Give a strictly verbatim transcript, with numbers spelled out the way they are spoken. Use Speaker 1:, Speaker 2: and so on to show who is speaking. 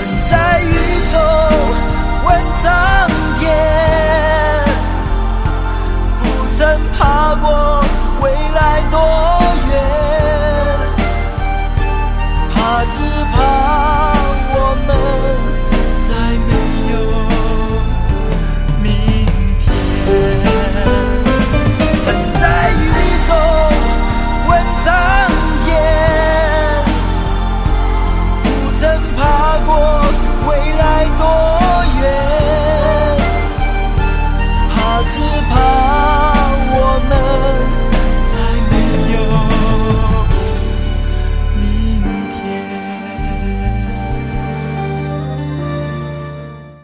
Speaker 1: 在宇宙问苍天，不曾爬过未来多远，怕只怕我们再没有明天。曾在宇宙问苍天，不曾爬过未来多远，怕只怕